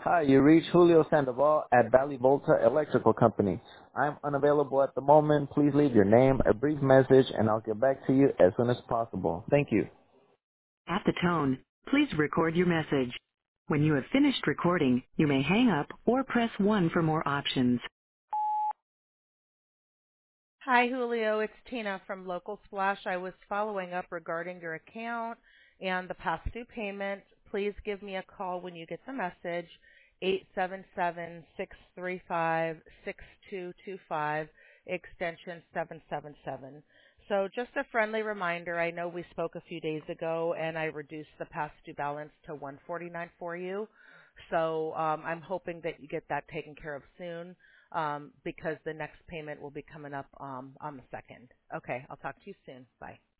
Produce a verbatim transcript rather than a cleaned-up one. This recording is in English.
Hi, you reached Julio Sandoval at Valley Volta Electrical Company. I'm unavailable at the moment. Please leave your name, a brief message, and I'll get back to you as soon as possible. Thank you. At the tone, please record your message. When you have finished recording, you may hang up or press one for more options. Hi, Julio. It's Tina from Local Splash. I was following up regarding your account and the past due payment. Please give me a call when you get the message, eight seven seven, six three five, six two two five, extension seven seven seven. So just a friendly reminder, I know we spoke a few days ago and I reduced the past due balance to one forty-nine for you. So um, I'm hoping that you get that taken care of soon um, because the next payment will be coming up um, on the second. Okay, I'll talk to you soon. Bye.